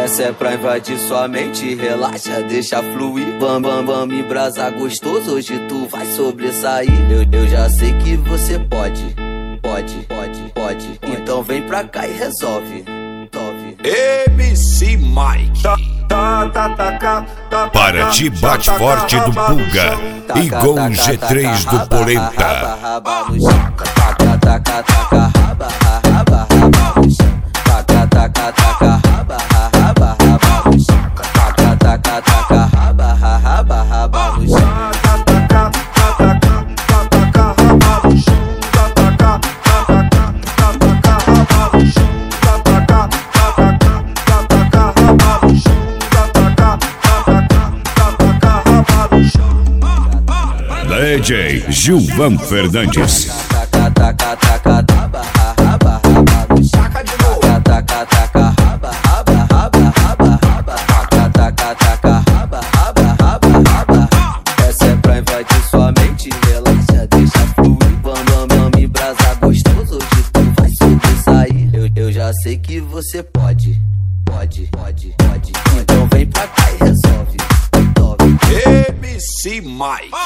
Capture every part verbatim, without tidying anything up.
Essa é pra invadir sua mente, relaxa, deixa fluir. Bam, bam, bam, me brasa gostoso, hoje tu vai sobressair. Eu, eu já sei que você pode, pode, pode, pode. Então vem pra cá e resolve. M C Mike. Para ti bate forte do Pulga e Gol G três do Polenta. D J Gilvan Fernandes. Essa é pra invadir sua mente, relaxa, deixa fluir. Bam, bam, bam, me brasa gostoso, hoje tu vai sobressair. Eu, eu já sei que você pode, pode, pode, pode. Então vem pra cá e resolve. M C Mike.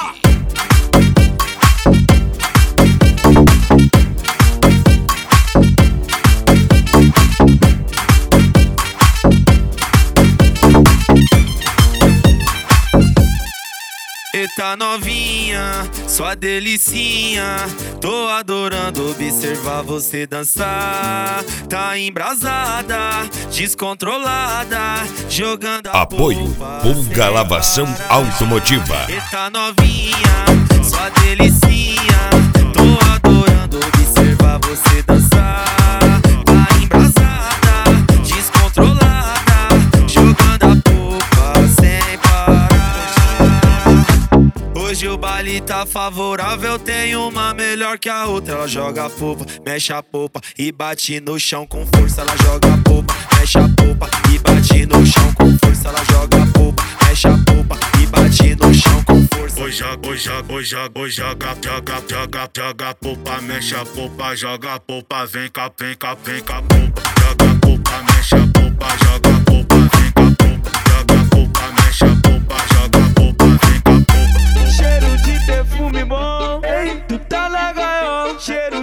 Eita novinha, sua delicinha, tô adorando observar você dançar. Tá embrasada, descontrolada, jogando a Apoio Pulga Lavação Automotiva. Eita novinha, sua delicinha, tô adorando observar você dançar. Tá embrasada, descontrolada, jogando a polpa sem parar. Hoje o baile tá favorável, tem uma melhor que a outra. Ela joga a polpa, mexe a polpa e bate no chão com força. Ela joga a polpa, mexe a polpa e bate no chão com força. Ela joga a polpa, mexe a polpa e bate no chão com força. Oi, joga, oi, joga, oi, joga, oi, joga, joga, joga, joga a polpa, mexe a polpa, joga a polpa, vem cá, vem cá, vem cá, polpa, joga a polpa, mexe a polpa, joga a polpa, vem cá, polpa, joga a polpa, mexe a polpa, joga a polpa, vem cá, polpa. Cheiro de perfume bom, ei, tu tá na gaiola. Cheiro